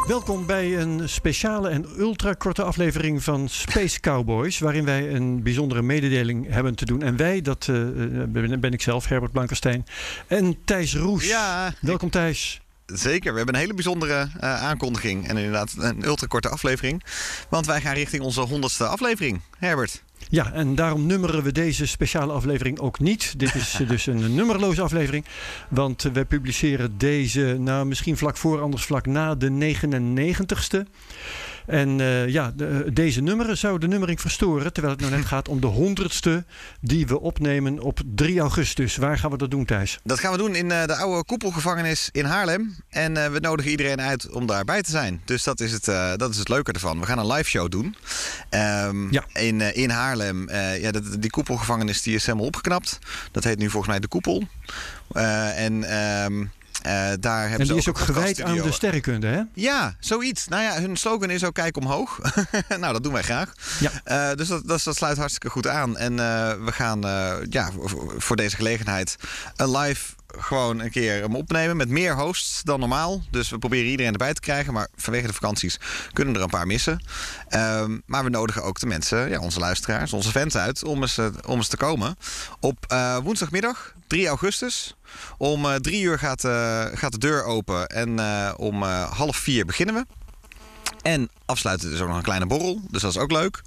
Welkom bij een speciale en ultrakorte aflevering van Space Cowboys, waarin wij een bijzondere mededeling hebben te doen. En wij, dat ben ik zelf, Herbert Blankenstein, en Thijs Roes. Ja, welkom Thijs. Zeker, we hebben een hele bijzondere aankondiging en inderdaad een ultrakorte aflevering. Want wij gaan richting onze 100ste aflevering, Herbert. Ja, en daarom nummeren we deze speciale aflevering ook niet. Dit is dus een nummerloze aflevering. Want we publiceren deze, misschien vlak voor, anders vlak na de 99ste. En deze nummeren zou de nummering verstoren, terwijl het nou net gaat om de 100ste die we opnemen op 3 augustus. Waar gaan we dat doen, Thijs? Dat gaan we doen in de oude koepelgevangenis in Haarlem. En we nodigen iedereen uit om daarbij te zijn. Dus dat is het leuke ervan. We gaan een live show doen in Haarlem. Die koepelgevangenis die is helemaal opgeknapt. Dat heet nu volgens mij de Koepel. Daar hebben die is ook gewijd aan de sterrenkunde, hè? Ja, zoiets. Nou ja, hun slogan is ook kijk omhoog. Nou, dat doen wij graag. Ja. Dus dat sluit hartstikke goed aan. En we gaan voor deze gelegenheid een live gewoon een keer hem opnemen met meer hosts dan normaal. Dus we proberen iedereen erbij te krijgen. Maar vanwege de vakanties kunnen er een paar missen. Maar we nodigen ook de mensen, onze luisteraars, onze fans uit om eens te komen. Op woensdagmiddag, 3 augustus. Om 3 uur gaat de deur open en om 3:30 beginnen we. En afsluiten is ook nog een kleine borrel, dus dat is ook leuk.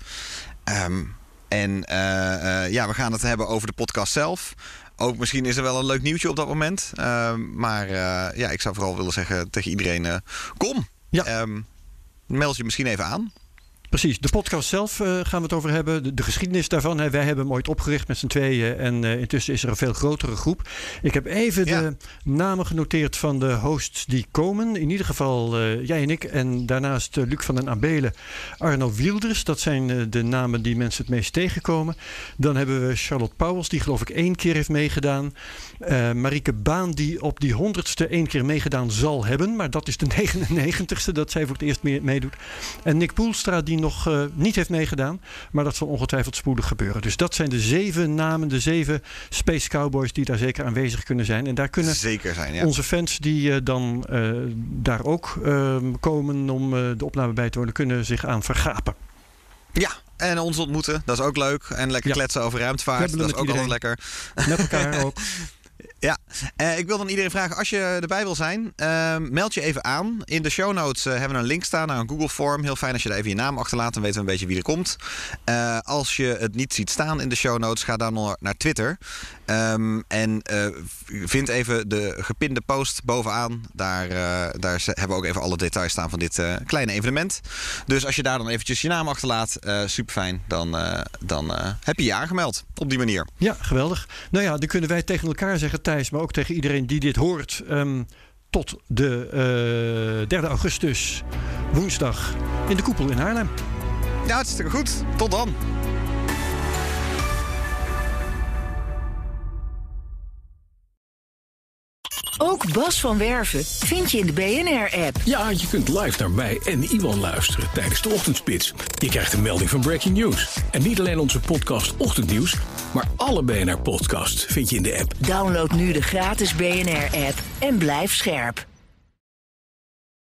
We gaan het hebben over de podcast zelf. Ook misschien is er wel een leuk nieuwtje op dat moment. Ik zou vooral willen zeggen tegen iedereen, kom. Ja. Meld je misschien even aan. Precies, de podcast zelf gaan we het over hebben. De geschiedenis daarvan. Wij hebben hem ooit opgericht met z'n tweeën. En intussen is er een veel grotere groep. Ik heb even de namen genoteerd van de hosts die komen. In ieder geval jij en ik. En daarnaast Luc van den Abelen, Arno Wielders. Dat zijn de namen die mensen het meest tegenkomen. Dan hebben we Charlotte Pauwels, die geloof ik 1 keer heeft meegedaan. Marieke Baan, die op die 100ste 1 keer meegedaan zal hebben. Maar dat is de 99ste dat zij voor het eerst meedoet. En Nick Poelstra, die nog niet heeft meegedaan. Maar dat zal ongetwijfeld spoedig gebeuren. Dus dat zijn de 7 namen, de 7 Space Cowboys die daar zeker aanwezig kunnen zijn. En daar kunnen zeker zijn, onze fans die dan daar ook komen om de opname bij te wonen, kunnen zich aan vergapen. Ja, en ons ontmoeten, dat is ook leuk. En lekker kletsen over ruimtevaart, dat is ook altijd lekker. Met elkaar ook. Ja, ik wil dan iedereen vragen, als je erbij wil zijn, meld je even aan. In de show notes hebben we een link staan naar een Google Form. Heel fijn als je daar even je naam achterlaat, dan weten we een beetje wie er komt. Als je het niet ziet staan in de show notes, ga dan naar Twitter. Vind even de gepinde post bovenaan. Daar hebben we ook even alle details staan van dit kleine evenement. Dus als je daar dan eventjes je naam achterlaat, super fijn. Dan heb je aangemeld op die manier. Ja, geweldig. Nou ja, dan kunnen wij tegen elkaar zeggen, Thijs, maar ook tegen iedereen die dit hoort. Tot de 3 augustus, woensdag, in de Koepel in Haarlem. Ja, hartstikke goed. Tot dan. Ook Bas van Werven vind je in de BNR-app. Ja, je kunt live naar mij en Iwan luisteren tijdens de ochtendspits. Je krijgt een melding van Breaking News. En niet alleen onze podcast Ochtendnieuws, maar alle BNR-podcasts vind je in de app. Download nu de gratis BNR-app en blijf scherp.